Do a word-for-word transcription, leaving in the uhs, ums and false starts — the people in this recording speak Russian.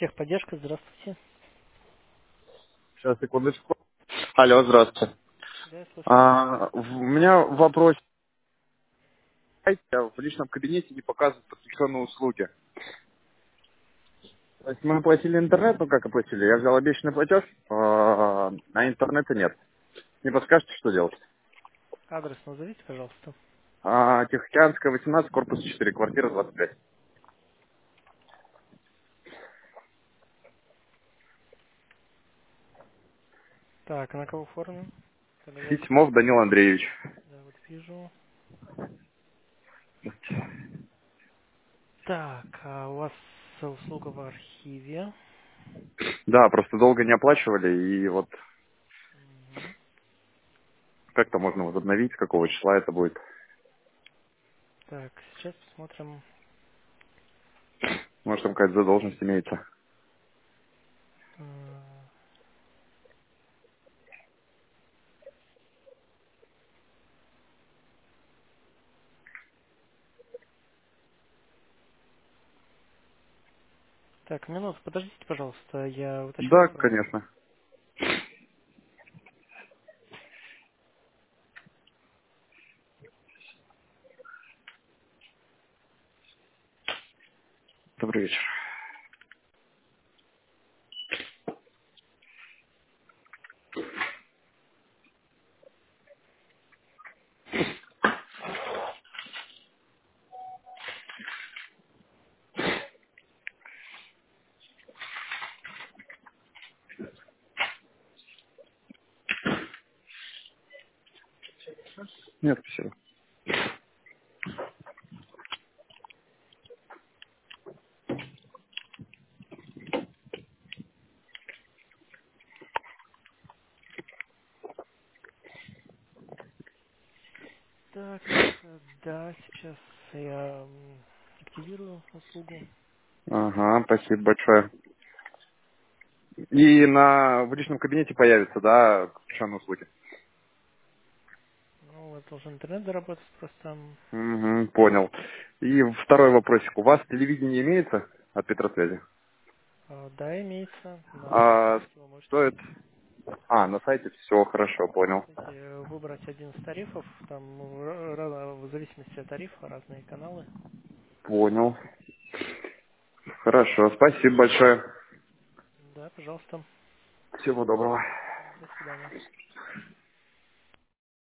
Техподдержка, здравствуйте. Сейчас, секундочку. Алло, здравствуйте. Да, я слушаю. А, в- у меня вопрос. В личном кабинете не показывают подключенные услуги. То есть мы платили интернет, ну как оплатили? Я взял обещанный платеж, а, а интернета нет. Не подскажете, что делать? Адрес назовите, пожалуйста. А, Тихоокеанская, восемнадцать, корпус четыре, квартира двадцать пять. Так, на кого оформлен? Договор. Фитимов Данил Андреевич. Да, вот вижу. Так, а у вас услуга в архиве. Да, просто долго не оплачивали, и вот Мгм. как-то можно возобновить, с какого числа это будет. Так, сейчас посмотрим. Может, там какая-то задолженность имеется. М, Так, минуту, подождите, пожалуйста, я уточню Да, информацию. конечно. Добрый вечер. Нет, спасибо. Так, э, да, сейчас я м, активирую услугу. Ага, спасибо большое. И на в личном кабинете появится, да, включенные услуги. Ну, вот должен интернет доработать просто. Угу, понял. И второй вопросик. У вас телевидение имеется от Петросвязи? А, да, имеется. На А сайте вы можете стоит... А, на сайте все хорошо, понял. Можете выбрать один из тарифов, там р- р- в зависимости от тарифа разные каналы. Понял. Хорошо, спасибо большое. Да, пожалуйста. Всего доброго. До свидания.